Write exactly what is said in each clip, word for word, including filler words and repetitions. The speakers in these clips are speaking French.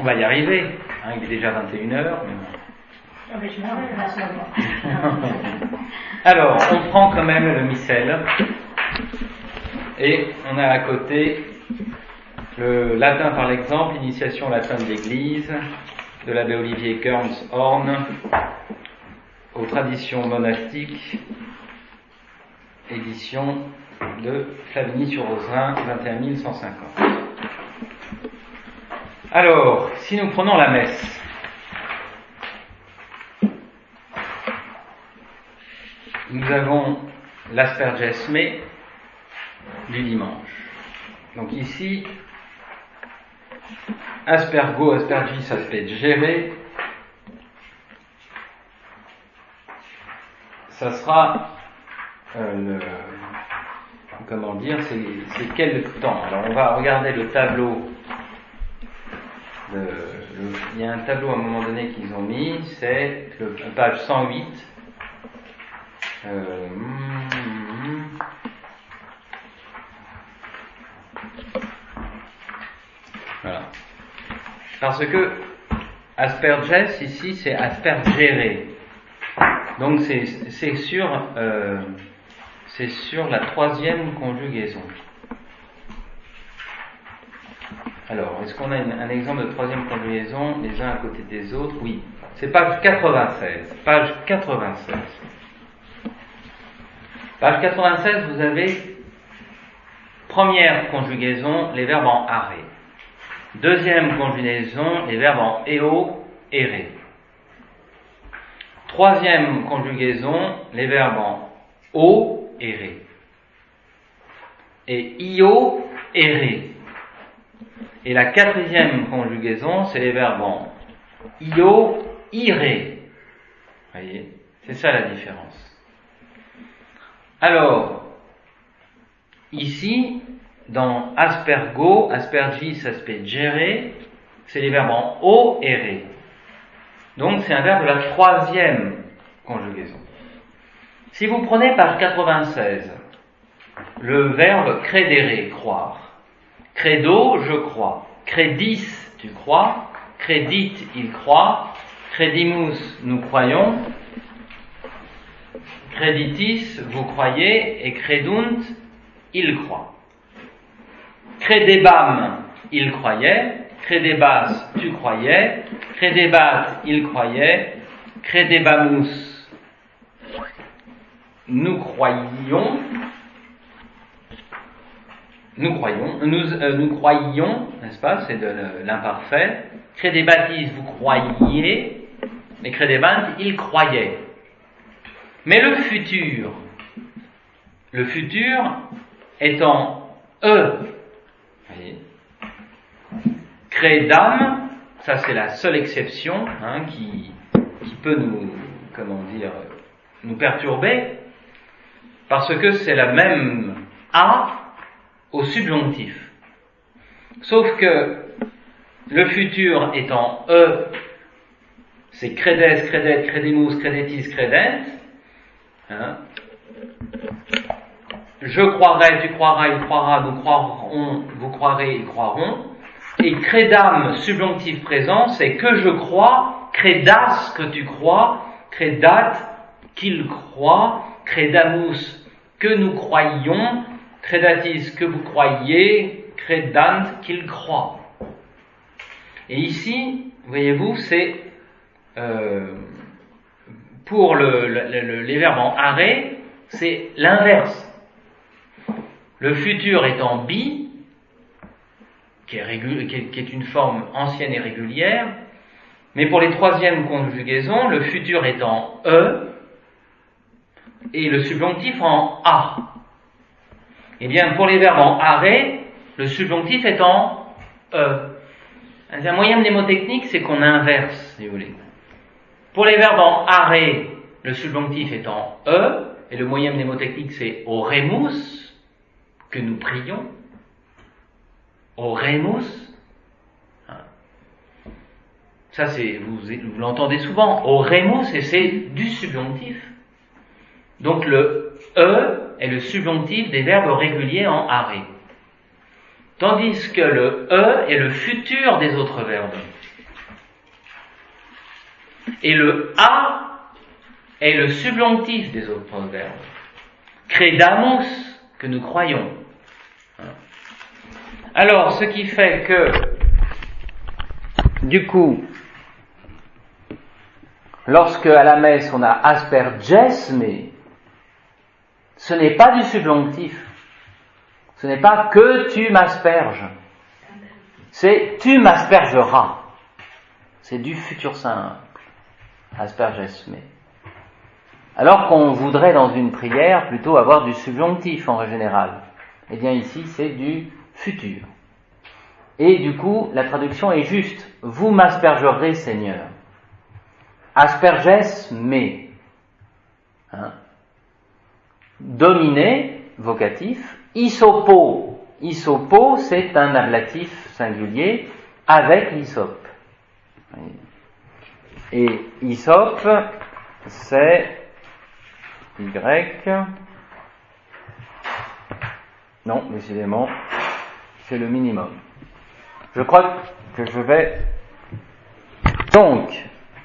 va y arriver, hein, il est déjà vingt et une heures. Mais... Alors, on prend quand même le missel, et on a à côté le latin par l'exemple, initiation latin de l'Église, de l'abbé Olivier Kearns Horn, aux traditions monastiques, édition de Flavigny-sur-Ozerain, vingt et un mille cent cinquante. Alors, si nous prenons la messe, nous avons l'asperges me du dimanche. Donc ici, aspergo, aspergis, aspergere, ça sera euh, le, comment dire, c'est, c'est quel temps. Alors on va regarder le tableau. De, le, il y a un tableau à un moment donné qu'ils ont mis, c'est le, page cent huit. Euh, voilà. Parce que asperges ici c'est aspergere. Donc c'est, c'est sur euh, c'est sur la troisième conjugaison. Alors, est-ce qu'on a une, un exemple de troisième conjugaison les uns à côté des autres? Oui. C'est page quatre-vingt-seize. Page quatre-vingt-seize. Page quatre-vingt-seize, vous avez première conjugaison, les verbes en arrêt. Deuxième conjugaison, les verbes en eo, ere. Troisième conjugaison, les verbes en o, ere. Et io, ere. Et la quatrième conjugaison, c'est les verbes en io, ire. Vous voyez, c'est ça la différence. Alors, ici, dans aspergo, aspergis, aspergere, c'est les verbes en o, ere. Donc c'est un verbe de la troisième conjugaison. Si vous prenez page quatre-vingt-seize, le verbe credere, croire. Credo, je crois. Credis, tu crois. Credit, il croit. Credimus, nous croyons. Creditis, vous croyez. Et credunt, il croit. Credebam, il croyait. Credebas, tu croyais. Credebat, il croyait. Credebamus, nous croyions. Nous croyons, nous, euh, nous croyions, n'est-ce pas, c'est de l'imparfait. Credebatis, vous croyiez, et credebant, il croyait. Mais le futur, le futur étant e, voyez, credam, ça c'est la seule exception hein, qui, qui peut nous, comment dire, nous perturber, parce que c'est la même a au subjonctif. Sauf que le futur étant e, c'est credes, credet, credemus, credetis, credent. Hein. Je croirai, tu croiras, il croira, nous croirons, vous croirez, ils croiront. Et credam, subjonctif présent, c'est que je crois, credas, que tu crois, credat, qu'il croit, credamus, que nous croyions, credatis, que vous croyez, credant, qu'il croit. Et ici, voyez-vous, c'est euh, pour le, le, le, les verbes en arrêt, c'est l'inverse. Le futur étant bi, qui est, régul, qui, est, qui est une forme ancienne et régulière, mais pour les troisièmes conjugaisons, le futur étant e et le subjonctif en a. Eh bien, pour les verbes en arrêt, le subjonctif est en e. Un moyen mnémotechnique, c'est qu'on inverse, si vous voulez. Pour les verbes en arrêt, le subjonctif est en e, et le moyen mnémotechnique, c'est oremus, que nous prions. Oremus. Ça, c'est, vous, vous l'entendez souvent. Oremus, et c'est du subjonctif. Donc le e est le subjonctif des verbes réguliers en arrêt. Tandis que le e est le futur des autres verbes. Et le a est le subjonctif des autres verbes. Credamus, que nous croyons. Alors, ce qui fait que, du coup, lorsque à la messe on a asperges, mais ce n'est pas du subjonctif. Ce n'est pas que tu m'asperges. C'est tu m'aspergeras. C'est du futur simple. Asperges, mais. Alors qu'on voudrait dans une prière plutôt avoir du subjonctif en général. Eh bien ici c'est du futur. Et du coup la traduction est juste. Vous m'aspergerez, Seigneur. Asperges, mais. Hein? Dominer, vocatif. Isopo. Isopo, c'est un ablatif singulier avec l'hysope. Et hysope, c'est Y. Non, décidément, c'est le minimum. Je crois que je vais... Donc,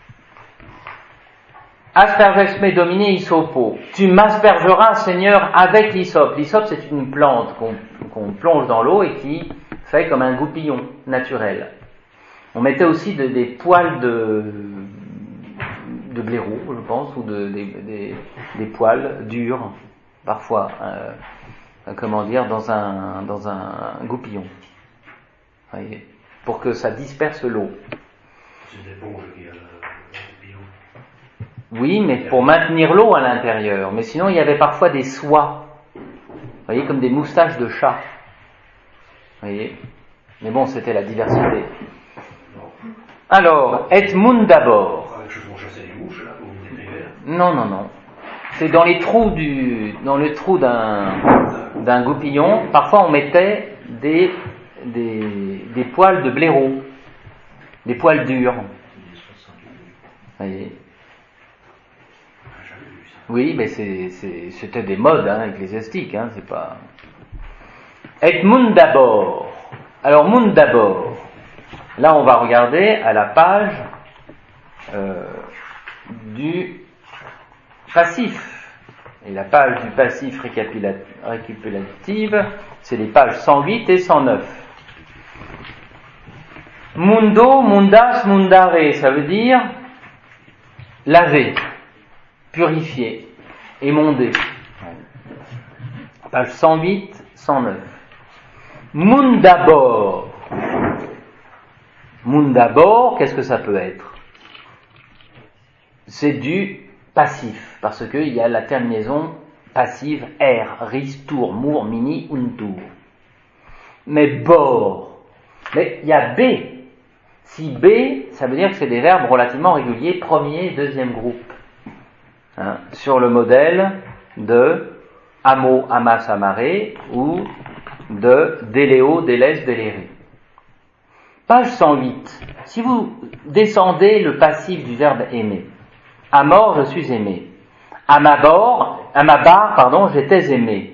asperges me dominer isopo. Tu m'aspergeras, Seigneur, avec l'hysope. L'hysope, c'est une plante qu'on, qu'on plonge dans l'eau et qui fait comme un goupillon naturel. On mettait aussi de, des poils de, de blaireau, je pense, ou de, des, des, des poils durs, parfois, euh, comment dire, dans un, dans un goupillon. Vous voyez, pour que ça disperse l'eau. C'est une éponge qui a le goupillon. Oui, mais pour maintenir l'eau à l'intérieur. Mais sinon, il y avait parfois des soies. Vous voyez, comme des moustaches de chat. Vous voyez. Mais bon, c'était la diversité. Alors, et mundabor. Avec ce qu'on chassait les mouches, là, vous décrivez. Non, non, non. C'est dans les trous du, dans le trou d'un, d'un goupillon. Parfois, on mettait des, des, des poils de blaireau. Des poils durs. Vous voyez. Oui, mais c'est, c'est, c'était des modes hein, ecclésiastiques, hein, c'est pas. Et mundabor. Alors mundabor. Là, on va regarder à la page euh, du passif. Et la page du passif récapitulative, c'est les pages cent huit et cent neuf. Mundo, mundas, mundare, ça veut dire laver, purifier, émonder. Page cent huit, cent neuf. Mundabor. Mundabor, qu'est-ce que ça peut être? C'est du passif, parce qu'il y a la terminaison passive R, ris, tour, mour, mini, untour. Mais bor, mais il y a B. Si B, ça veut dire que c'est des verbes relativement réguliers, premier et deuxième groupe. Hein, sur le modèle de amo, amas, amare, ou de déléo, délès, déléré. Page cent huit. Si vous descendez le passif du verbe aimer, à mort, je suis aimé. À ma bord, à ma barre, pardon, j'étais aimé.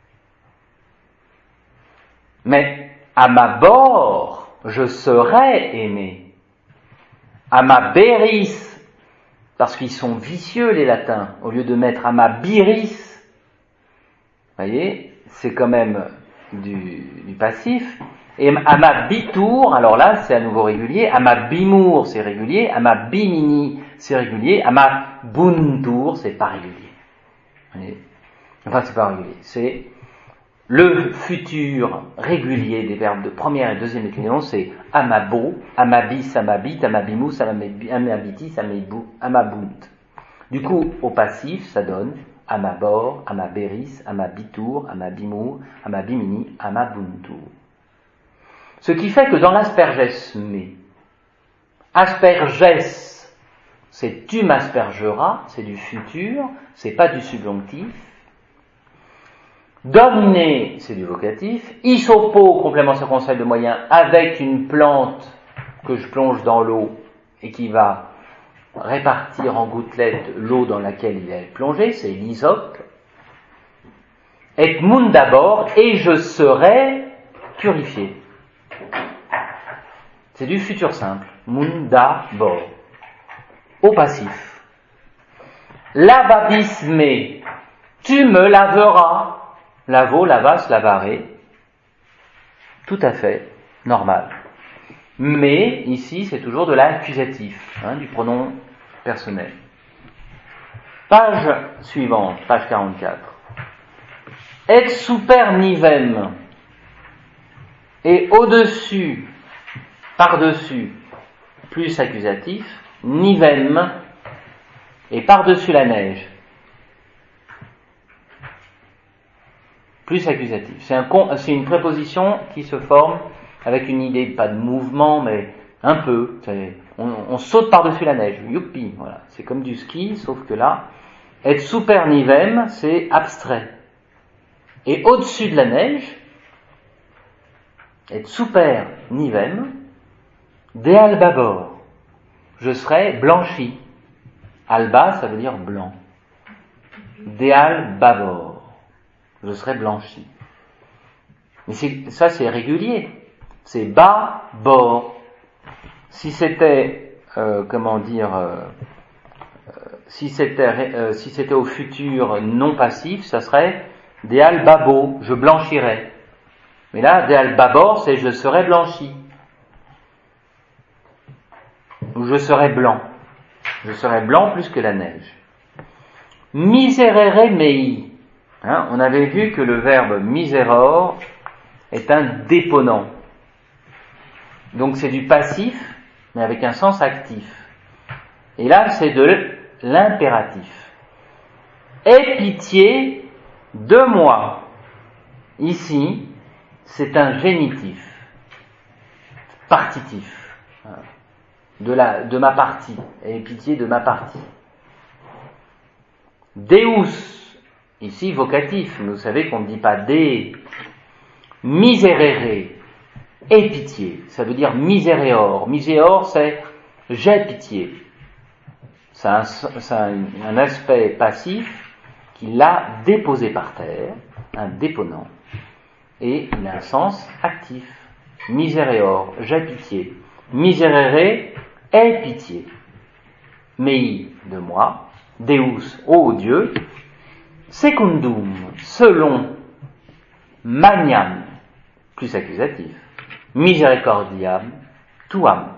Mais à ma bord, je serai aimé. À ma béris, parce qu'ils sont vicieux les latins, au lieu de mettre à ma biris, vous voyez, c'est quand même du, du passif. Et à ma bitour, alors là c'est à nouveau régulier, à ma bimour c'est régulier, à ma bimini c'est régulier, à ma buntour c'est pas régulier. Enfin c'est pas régulier, c'est le futur régulier des verbes de première et deuxième déclinaison, c'est amabo, amabis, amabit, amabimous, amabitis, amabunt. Du coup au passif ça donne amabor, amaberis, amabitour, amabimour, amabimini, amabuntour. Ce qui fait que dans l'asperges, mais, asperges, c'est tu m'aspergeras, c'est du futur, c'est pas du subjonctif. Dominer, c'est du vocatif. Isopo, complément circonstanciel de moyen, avec une plante que je plonge dans l'eau et qui va répartir en gouttelettes l'eau dans laquelle il est plongé, c'est l'hysope. Et mundabor, et je serai purifié. C'est du futur simple. Mundabor. au passif. Lavabisme, tu me laveras. Lavo, lavas, lavare. Tout à fait normal. Mais, ici, c'est toujours de l'accusatif, hein, du pronom personnel. Page suivante, page quarante-quatre. Et super nivem. Et au-dessus, par-dessus, plus accusatif, nivem, et par-dessus la neige. Plus accusatif. C'est, un, c'est une préposition qui se forme avec une idée, pas de mouvement, mais un peu. On, on saute par-dessus la neige. Youpi, voilà. C'est comme du ski, sauf que là, et super nivem, c'est abstrait. Et au-dessus de la neige, et super nivem, de albabor, je serai blanchi. Alba, ça veut dire blanc. De albabor, je serai blanchi. Mais c'est, ça, c'est régulier. C'est bas, bord. Si c'était, euh, comment dire, euh, euh, si c'était, euh, si c'était au futur non passif, ça serait de albabo, je blanchirais. Mais là, de albabor, c'est je serai blanchi. Ou je serai blanc. Je serai blanc plus que la neige. Miserere mei. Hein, on avait vu que le verbe miseror est un déponent. Donc c'est du passif, mais avec un sens actif. Et là, c'est de l'impératif. Aie pitié de moi. Ici, c'est un génitif, partitif. De, la, de ma partie. Aie pitié de ma partie. Deus, ici vocatif, vous savez qu'on ne dit pas de. Miserere, aie pitié, ça veut dire misereor. Misereor, c'est j'ai pitié. Ça a, un, ça a un aspect passif qui l'a déposé par terre, un déponent, et il a un sens actif. Misereor, j'ai pitié. Miserere, aie pitié. Mei, de moi. Deus, ô Dieu. Secundum, selon. Magnam, plus accusatif. Misericordiam, tuam.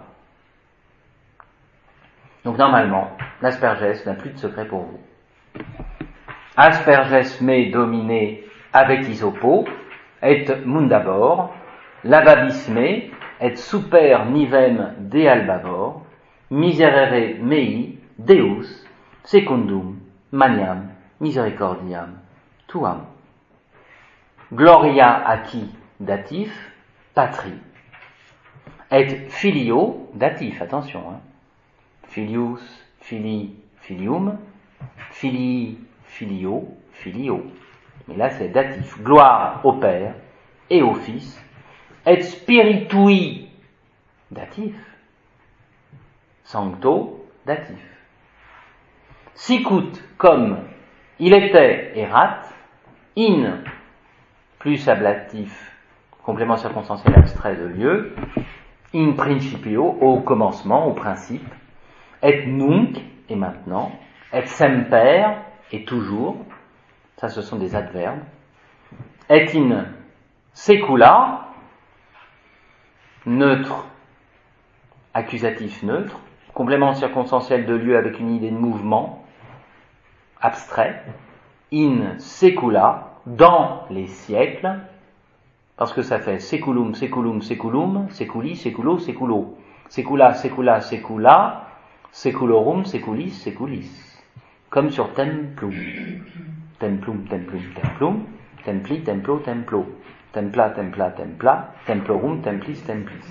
Donc normalement, l'aspergès n'a plus de secret pour vous. Asperges me domine avec isopo, et mundabor, lavabisme, et super nivem de albavor, miserere mei, Deus, secundum, magnam, misericordiam, tuam. Gloria a qui, datif, patrie. Et filio, datif, attention, hein. Filius, fili, filium, filii, filio, filio. Mais là c'est datif. Gloire au Père et au Fils. Et spiritui, datif. Sancto, datif. Sicut, comme il était erat, in, plus ablatif, complément circonstanciel abstrait de lieu, in principio, au commencement, au principe, et nunc, et maintenant, et semper, et toujours, ça ce sont des adverbes, et in secula, neutre, accusatif neutre, complément circonstanciel de lieu avec une idée de mouvement, abstrait, in secula, dans les siècles, parce que ça fait seculum, seculum, seculum, seculi, seculo, seculo, secula, secula, secula, seculorum, seculis, seculis, comme sur templum, templum, templum, templum, templi, templo, templo, templa, templa, templa, templorum, templis, templis.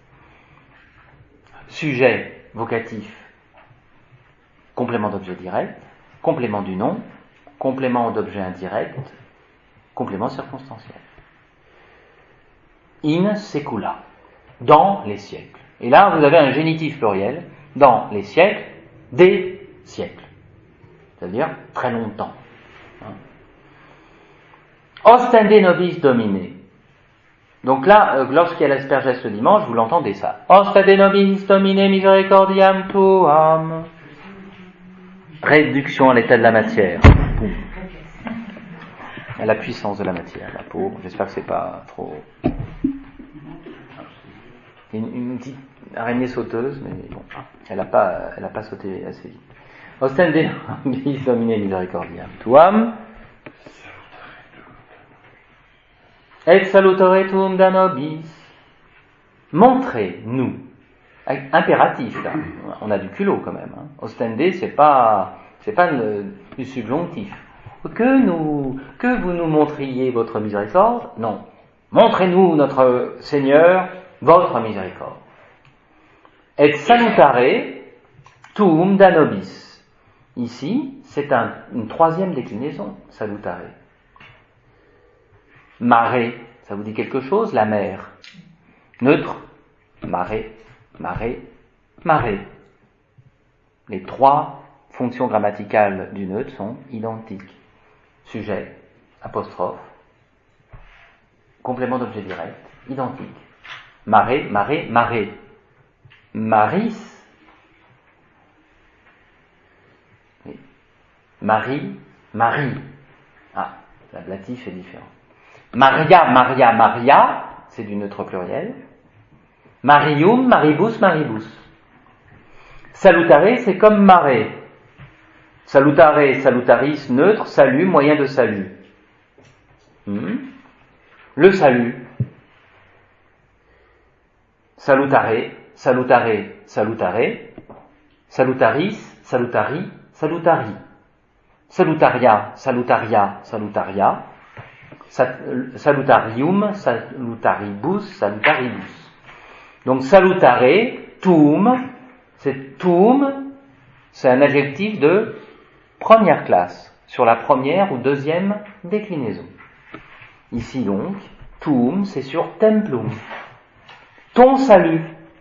Sujet, vocatif, complément d'objet direct, complément du nom, complément d'objet indirect, complément circonstanciel. In secula, dans les siècles. Et là, vous avez un génitif pluriel, dans les siècles, des siècles. C'est-à-dire très longtemps. Hein. Ostende nobis domine. Donc là, euh, lorsqu'il y a l'aspergès le dimanche, vous l'entendez ça. Ostende nobis domine misericordiam tuam. Réduction à l'état de la matière. Boum. À la puissance de la matière, la peau. J'espère que c'est pas trop. Une, une petite araignée sauteuse, mais bon, elle n'a pas, elle a pas sauté assez vite. Ostende bis domine misericordiam tuam, et salutare tuum da nobis. Montrez-nous. Impératif, là. On a du culot quand même. Hein. Ostende, c'est pas, c'est pas le, du subjonctif. Que nous, que vous nous montriez votre miséricorde? Non. Montrez-nous, notre Seigneur, votre miséricorde. Et salutare tuum da nobis. Ici, c'est un, une troisième déclinaison, salutare. Mare, ça vous dit quelque chose? La mer. Neutre, mare, mare, mare. Les trois fonctions grammaticales du neutre sont identiques. Sujet, apostrophe, complément d'objet direct, identique. Mare, mare, mare. Maris. Oui. Marie, Marie. Ah, l'ablatif est différent. Maria, Maria, Maria, c'est du neutre pluriel. Marium, Maribus, Maribus. Salutare, c'est comme mare. Salutare, salutaris, neutre, salut, moyen de salut. Hmm. Le salut. Salutare, salutare, salutare. Salutaris, salutari, salutari. Salutaria, salutaria, salutaria. Salutarium, salutaribus, salutaribus. Donc salutare, tuum, c'est tuum, c'est un adjectif de première classe, sur la première ou deuxième déclinaison. Ici donc, tuum, c'est sur templum. Ton salut.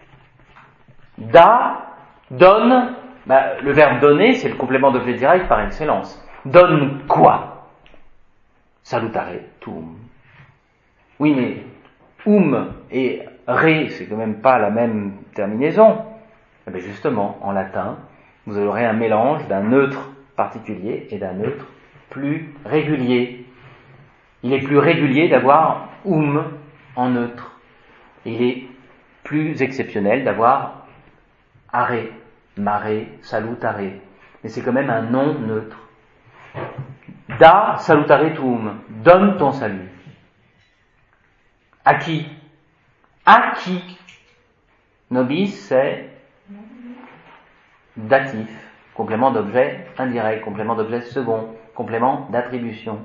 Da, donne, bah, le verbe donner, c'est le complément d'objet direct par excellence. Donne quoi? Salutare, tuum. Oui, mais um et re, c'est quand même pas la même terminaison. Eh bien justement, en latin, vous aurez un mélange d'un neutre particulier et d'un neutre plus régulier. Il est plus régulier d'avoir um en neutre. Il est plus exceptionnel d'avoir are, mare, salutare. Mais c'est quand même un nom neutre. Da salutare tuum, donne ton salut. À qui? À qui? Nobis, c'est datif, complément d'objet indirect, complément d'objet second, complément d'attribution.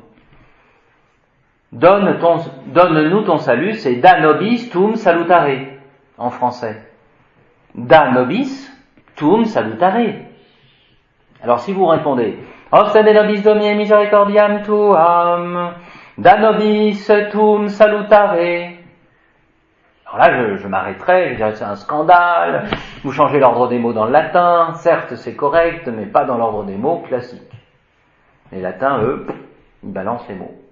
Donne ton, donne-nous ton salut, c'est da nobis tuum salutare, en français. Da nobis tuum salutare. Alors si vous répondez, Ostende nobis domine misericordiam tuam, da nobis tuum salutare. Alors là, je, je m'arrêterai, je dirais c'est un scandale, vous changez l'ordre des mots dans le latin, certes c'est correct, mais pas dans l'ordre des mots classiques. Les latins, eux, ils balancent les mots.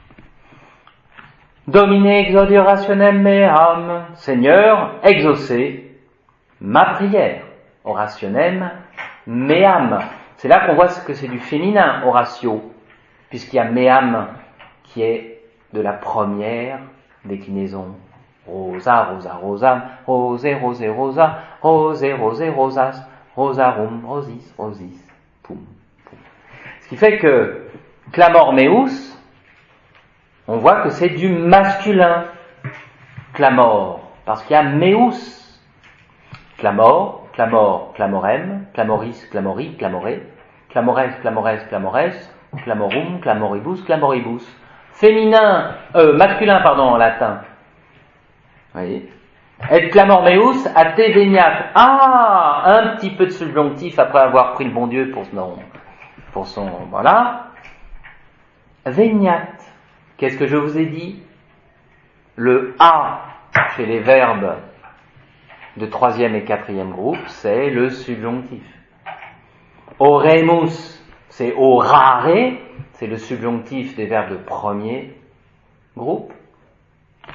Domine exaudio rationem meam, Seigneur, exaucez ma prière. Orationem meam. C'est là qu'on voit que c'est du féminin, oratio, puisqu'il y a meam qui est de la première déclinaison. Rosa, rosa, rosam, rosé, rosé, rosa, rosé, rosé, rosas, rosarum, rosis, rosis, poum, poum. Ce qui fait que clamor meus, on voit que c'est du masculin, clamor, parce qu'il y a meus. Clamor, clamor, clamorem, clamoris, clamori, clamoré, clamores, clamores, clamores, clamorum, clamoribus, clamoribus. Féminin, euh, masculin, pardon, en latin. Vous voyez? Et clamor meus, a te veniat. Ah, un petit peu de subjonctif après avoir pris le bon Dieu pour son, pour son, voilà. Veniat. Qu'est-ce que je vous ai dit? Le a chez les verbes de troisième et quatrième groupe, c'est le subjonctif. Oremus, c'est orare, c'est le subjonctif des verbes de premier groupe.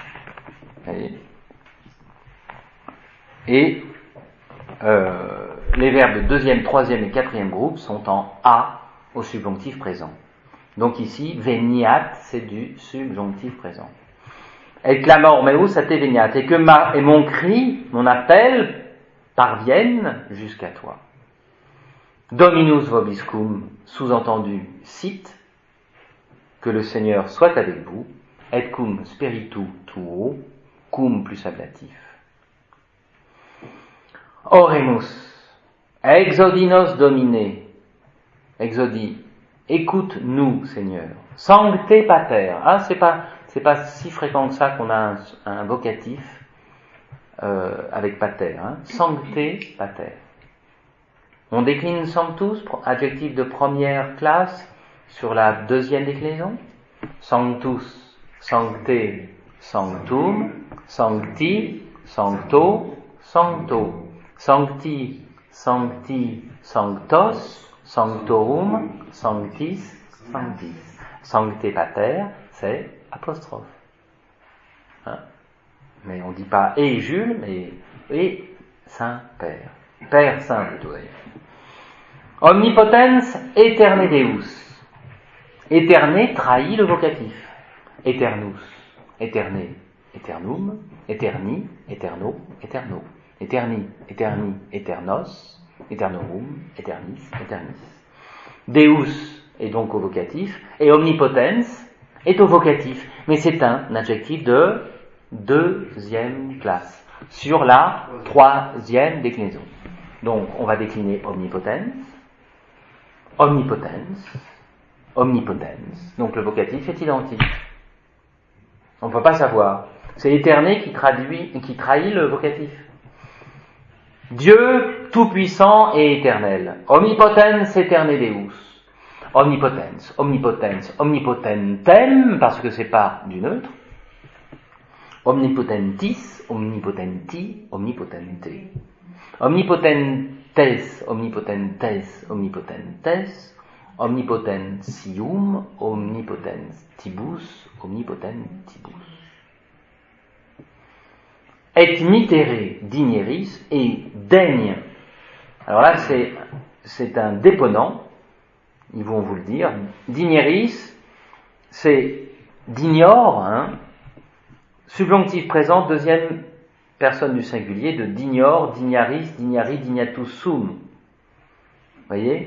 Vous voyez? Et euh, les verbes de deuxième, troisième et quatrième groupe sont en A au subjonctif présent. Donc ici, veniat, c'est du subjonctif présent. Et clamor meus ate veniat, et que ma, et mon cri, mon appel, parvienne jusqu'à toi. Dominus vobiscum, sous-entendu, cite, que le Seigneur soit avec vous, et cum spiritu tuo, cum plus ablatif. Oremus, exodinos domine, exodi, écoute-nous, Seigneur. Sancte pater, ah, c'est pas, c'est pas si fréquent que ça qu'on a un, un vocatif euh, avec pater, hein. Sancte pater. On décline sanctus, adjectif de première classe, sur la deuxième déclinaison. Sanctus, sancte, sanctum, sancti, sancto, sancto, sancti, sancti, sanctos, sanctorum, sanctis, sanctis. Sancte pater, c'est apostrophe. Hein? Mais on ne dit pas et Jules, mais et Saint-Père. Père Saint plutôt d'ailleurs. Omnipotens eterne Deus. Eterne trahit le vocatif. Eternus, eterne, eternum, eterni, eterno, eterno. Eterni, eterni, eternos, eternorum, eternis, eternis. Deus est donc au vocatif, et omnipotens est au vocatif, mais c'est un adjectif de deuxième classe, sur la troisième déclinaison. Donc, on va décliner omnipotens, omnipotens, omnipotens. Donc, le vocatif est identique. On ne peut pas savoir. C'est éterné qui traduit, qui trahit le vocatif. Dieu tout-puissant et éternel. Omnipotens eterne Deus. Omnipotens, omnipotens, omnipotentem, parce que c'est pas du neutre. Omnipotentis, omnipotenti, omnipotente. Omnipotentes, omnipotentes, omnipotentes. Omnipotentium, omnipotentibus, omnipotentibus. Et mitere digneris, et daigne. Alors là, c'est, c'est un déponent, ils vont vous le dire. Digneris, c'est dignore, hein, subjonctif présent, deuxième personne du singulier, de dignore, dignaris, dignari, dignatus sum. Vous voyez ?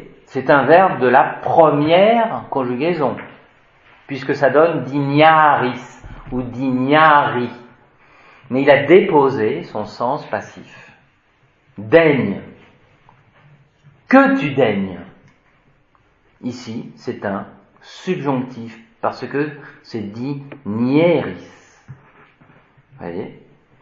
C'est un verbe de la première conjugaison, puisque ça donne dignaris ou dignari. Mais il a déposé son sens passif. Daigne. Que tu daignes. Ici, c'est un subjonctif, parce que c'est dignieris. Vous voyez ?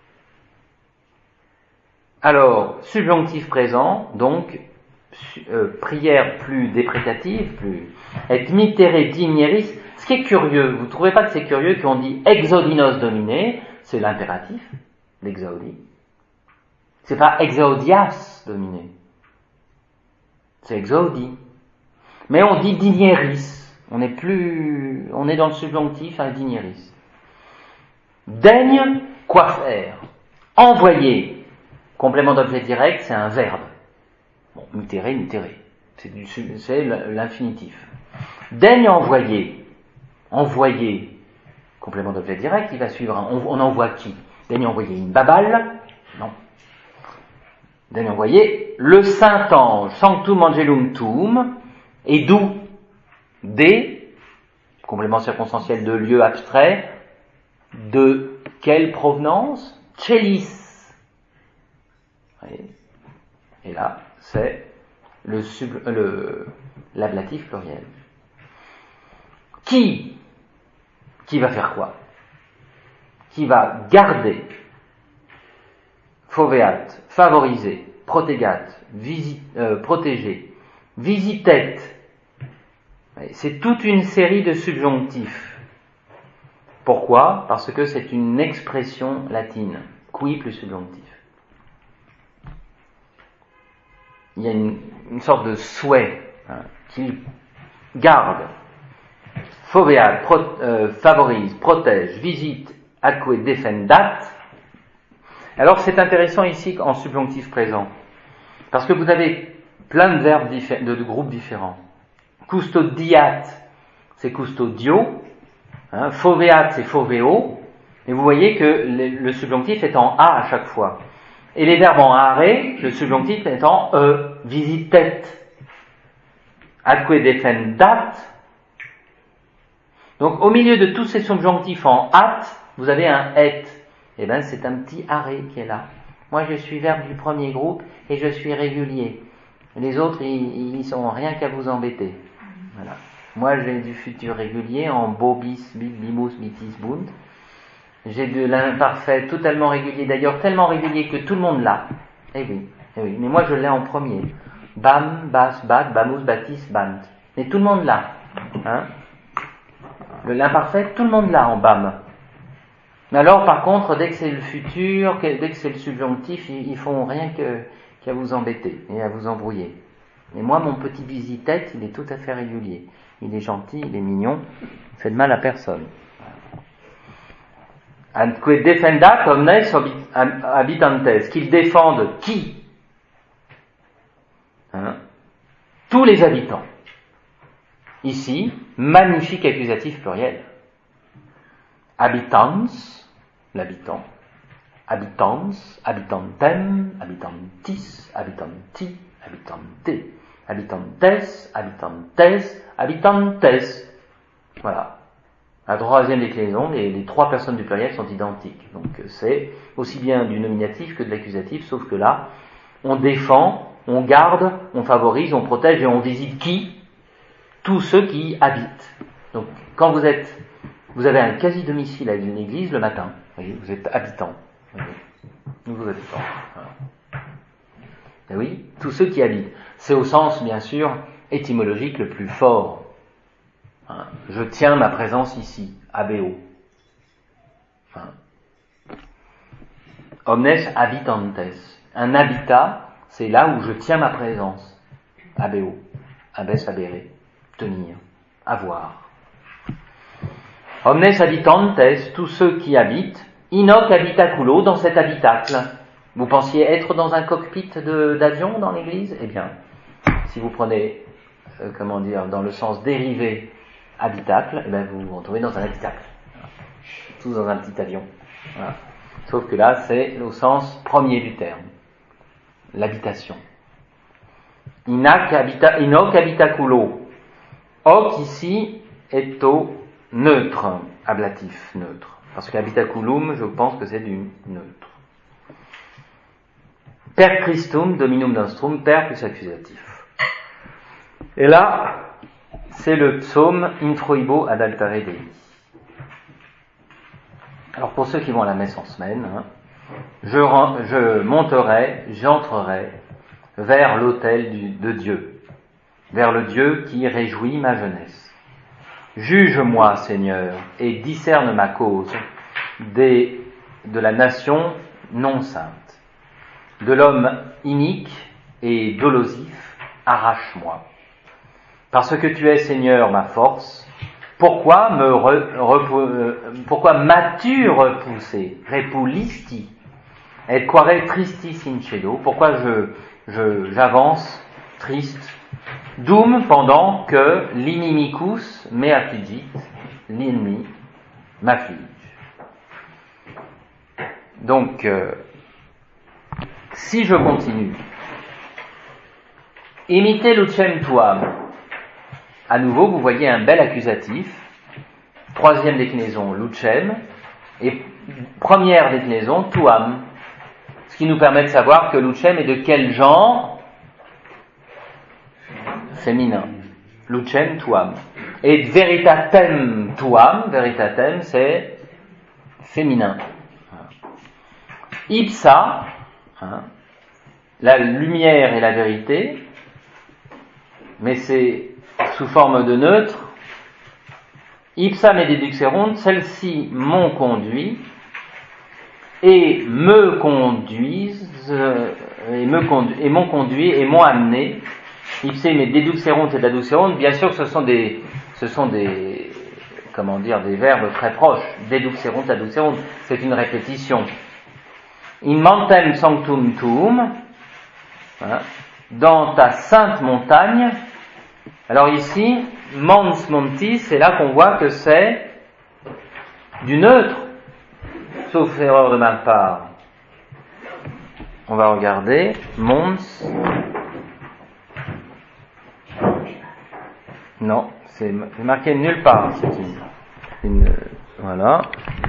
Alors, subjonctif présent, donc, euh, prière plus déprécative, plus... Et mitere dignieris. Ce qui est curieux, vous ne trouvez pas que c'est curieux qu'on dit exodinos domine, c'est l'impératif, l'exaudi. C'est pas exaudias domine. C'est exaudi. Mais on dit dignieris. On est plus, on est dans le subjonctif à dignieris. Daigne, quoi faire? Envoyer. Complément d'objet direct, c'est un verbe. Bon, mutere, mutere. C'est, du, c'est l'infinitif. Daigne envoyer. Envoyer. Complément d'objet direct, il va suivre un, on, on envoie qui? Daigne envoyer une babale? Non. Daigne envoyer le Saint-Ange. Sanctum Angelum Tuum. Et d'où? Des, complément circonstanciel de lieu abstrait, de quelle provenance? Celis. Et là, c'est le, sub, le l'ablatif pluriel. Qui? Qui va faire quoi? Qui va garder, foveat, favoriser, protegat, visi, euh, protéger, visitet. C'est toute une série de subjonctifs. Pourquoi? Parce que c'est une expression latine. Qui plus subjonctif. Il y a une, une sorte de souhait, hein, qu'il garde, foveat, pro, euh, favorise, protège, visite, acque defendat. Alors c'est intéressant ici en subjonctif présent, Parce que vous avez plein de verbes diffé- de, de groupes différents. Custodiat, c'est custodio. Hein, foveat, c'est foveo. Et vous voyez que le, le subjonctif est en A à chaque fois. Et les verbes en are, le subjonctif est en E. Visitet. Atque defendat. Donc au milieu de tous ces subjonctifs en at, vous avez un et. Et bien c'est un petit arrêt qui est là. Moi je suis verbe du premier groupe et je suis régulier. Les autres ils, ils sont rien qu'à vous embêter. Voilà. Moi j'ai du futur régulier en bobis, bib, bimus, bitis, bunt. J'ai de l'imparfait totalement régulier, d'ailleurs tellement régulier que tout le monde l'a. Eh oui, eh oui. Mais moi je l'ai en premier. Bam, bas, bat, bamus, batis, bant. Mais tout le monde l'a. Hein? Le, l'imparfait, tout le monde l'a en bam. Mais alors par contre, dès que c'est le futur, dès que c'est le subjonctif, ils, ils font rien que, qu'à vous embêter et à vous embrouiller. Et moi, mon petit bisitette, il est tout à fait régulier. Il est gentil, il est mignon, il fait de mal à personne. Anque defendat omnes habitantes, qu'ils défendent qui? Hein? Tous les habitants. Ici, magnifique accusatif pluriel. Habitans, l'habitant. Habitans, habitantem, habitantis, habitanti, habitante, habitantes, habitantes, habitantes. Voilà. La troisième déclinaison, les, les trois personnes du pluriel sont identiques. Donc c'est aussi bien du nominatif que de l'accusatif, sauf que là, on défend, on garde, on favorise, on protège et on visite qui? Tous ceux qui y habitent. Donc quand vous êtes, vous avez un quasi-domicile à une église le matin, vous voyez, vous êtes habitant. Nouveaux habitants. Voilà. Et oui, tous ceux qui habitent. C'est au sens, bien sûr, étymologique le plus fort. Hein, je tiens ma présence ici, abeo. Hein. Omnes habitantes. Un habitat, c'est là où je tiens ma présence. Abeo. Abes, abere. Tenir. Avoir. Omnes habitantes, tous ceux qui habitent. Inoc habitaculo, dans cet habitacle. Vous pensiez être dans un cockpit de, d'avion dans l'église? Eh bien, si vous prenez, euh, comment dire, dans le sens dérivé, habitacle, eh bien vous vous retrouvez dans un habitacle. Voilà. Tous dans un petit avion. Voilà. Sauf que là, c'est au sens premier du terme. L'habitation. Inac habita, inoc habitaculo. Hoc ici est au neutre, ablatif neutre. Parce qu'habitaculum, je pense que c'est du neutre. Per Christum, dominum nostrum, per plus accusatif. Et là, c'est le psaume Introibo ad altare Dei. Alors pour ceux qui vont à la messe en semaine, hein, je, je monterai, j'entrerai vers l'autel du, de Dieu, vers le Dieu qui réjouit ma jeunesse. Juge-moi, Seigneur, et discerne ma cause des, de la nation non sainte, de l'homme inique et dolosif, arrache-moi. Parce que tu es, Seigneur, ma force, pourquoi me re, re, pourquoi m'as-tu repoussé, repulisti, et quare tristis incedo, pourquoi je, je, j'avance triste, dum pendant que l'inimicus me affligit, l'ennemi m'afflige. Donc, euh, si je continue, imite lucem tuam. À nouveau, vous voyez un bel accusatif. Troisième déclinaison, lucem. Et première déclinaison, tuam. Ce qui nous permet de savoir que lucem est de quel genre? Féminin. Lucem tuam. Et veritatem tuam, veritatem, c'est féminin. Ipsa, hein, la lumière et la vérité, mais c'est sous forme de neutre. Ipsa me deduxerunt, celles-ci m'ont conduit et me conduisent euh, et, me condu- et m'ont conduit et m'ont amené. Ipse me deduxerunt et deduxerunt, bien sûr, ce sont des, ce sont des, comment dire, des verbes très proches. Deduxerunt, deduxerunt, c'est une répétition. In mantem sanctum tuum, hein, dans ta sainte montagne. Alors ici, Mons Montis, c'est là qu'on voit que c'est du neutre, sauf erreur de ma part. On va regarder, Mons. Non, c'est marqué nulle part. C'est une, une, voilà.